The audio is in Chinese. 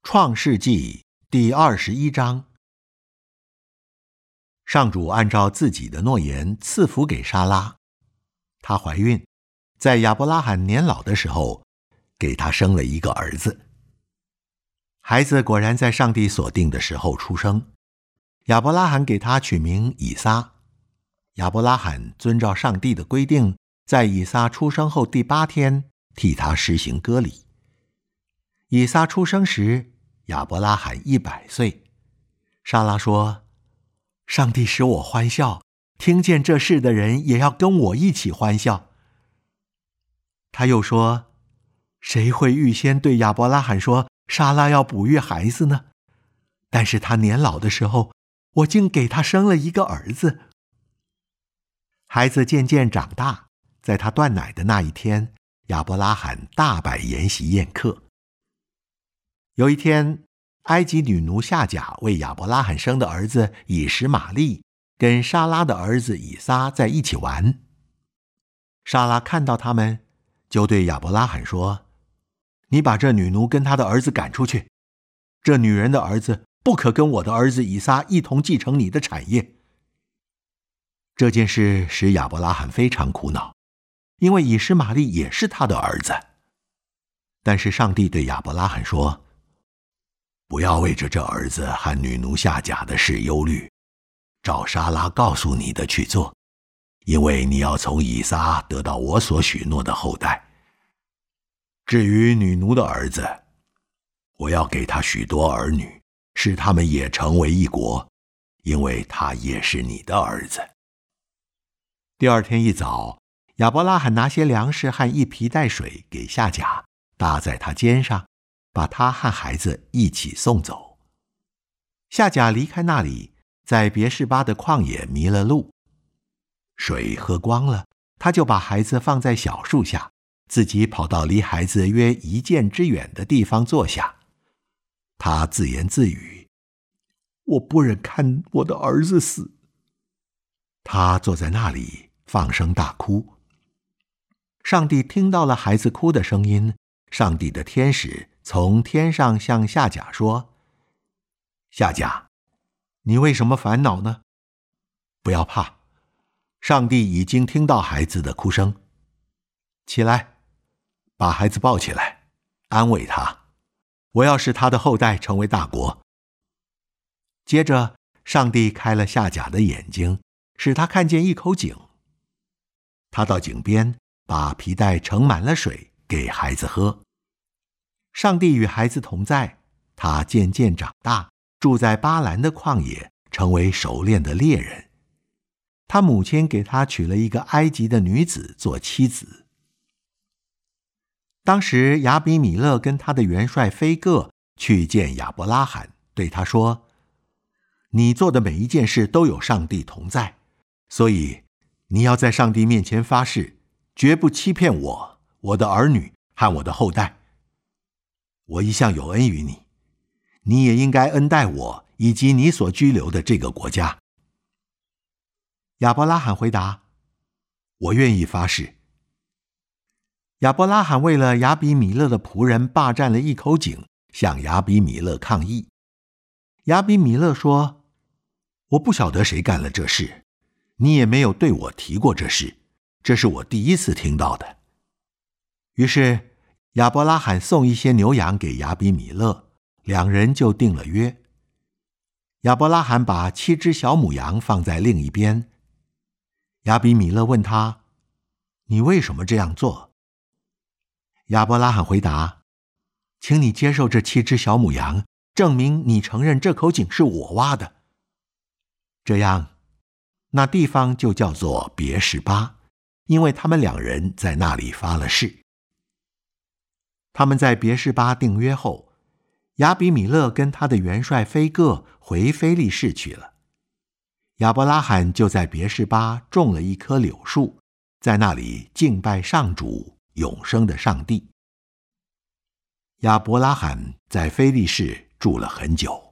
创世纪第21章。上主按照自己的诺言赐福给莎拉，她怀孕，在亚伯拉罕年老的时候，给他生了一个儿子。孩子果然在上帝所定的时候出生，亚伯拉罕给他取名以撒。亚伯拉罕遵照上帝的规定，在以撒出生后第8天替他施行割礼。以撒出生时，亚伯拉罕100岁。莎拉说：上帝使我欢笑，听见这事的人也要跟我一起欢笑。他又说：谁会预先对亚伯拉罕说莎拉要哺育孩子呢？但是他年老的时候，我竟给他生了一个儿子。孩子渐渐长大，在他断奶的那一天，亚伯拉罕大摆筵席宴客。有一天，埃及女奴夏甲为亚伯拉罕生的儿子以实玛利跟莎拉的儿子以撒在一起玩。莎拉看到他们，就对亚伯拉罕说：你把这女奴跟她的儿子赶出去，这女人的儿子不可跟我的儿子以撒一同继承你的产业。这件事使亚伯拉罕非常苦恼，因为以实玛利也是他的儿子。但是上帝对亚伯拉罕说：不要为着这儿子和女奴夏甲的事忧虑，照莎拉告诉你的去做，因为你要从以撒得到我所许诺的后代。至于女奴的儿子，我要给他许多儿女，使他们也成为一国，因为他也是你的儿子。第二天一早，亚伯拉罕拿些粮食和一皮带水给夏甲，搭在他肩上，把他和孩子一起送走。夏甲离开那里，在别是巴的旷野迷了路，水喝光了，他就把孩子放在小树下，自己跑到离孩子约1箭之远的地方坐下。他自言自语：我不忍看我的儿子死。他坐在那里放声大哭。上帝听到了孩子哭的声音，上帝的天使从天上向夏甲说：夏甲，你为什么烦恼呢？不要怕，上帝已经听到孩子的哭声。起来，把孩子抱起来，安慰他，我要使他的后代成为大国。接着，上帝开了夏甲的眼睛，使他看见一口井。他到井边，把皮带盛满了水给孩子喝。上帝与孩子同在，他渐渐长大，住在巴兰的旷野，成为熟练的猎人。他母亲给他娶了一个埃及的女子做妻子。当时亚比米勒跟他的元帅菲各去见亚伯拉罕，对他说：你做的每一件事都有上帝同在，所以你要在上帝面前发誓，绝不欺骗我、我的儿女和我的后代。我一向有恩于你，你也应该恩待我以及你所居留的这个国家。亚伯拉罕回答：我愿意发誓。亚伯拉罕为了亚比米勒的仆人霸占了一口井，向亚比米勒抗议。亚比米勒说：我不晓得谁干了这事，你也没有对我提过这事，这是我第一次听到的。于是亚伯拉罕送一些牛羊给亚比米勒，两人就定了约。亚伯拉罕把7只小母羊放在另一边。亚比米勒问他：你为什么这样做？亚伯拉罕回答：请你接受这7只小母羊，证明你承认这口井是我挖的。这样，那地方就叫做别是巴，因为他们两人在那里发了誓。他们在别是巴订约后，亚比米勒跟他的元帅菲各回非利士去了。亚伯拉罕就在别是巴种了一棵柳树，在那里敬拜上主永生的上帝。亚伯拉罕在非利士住了很久。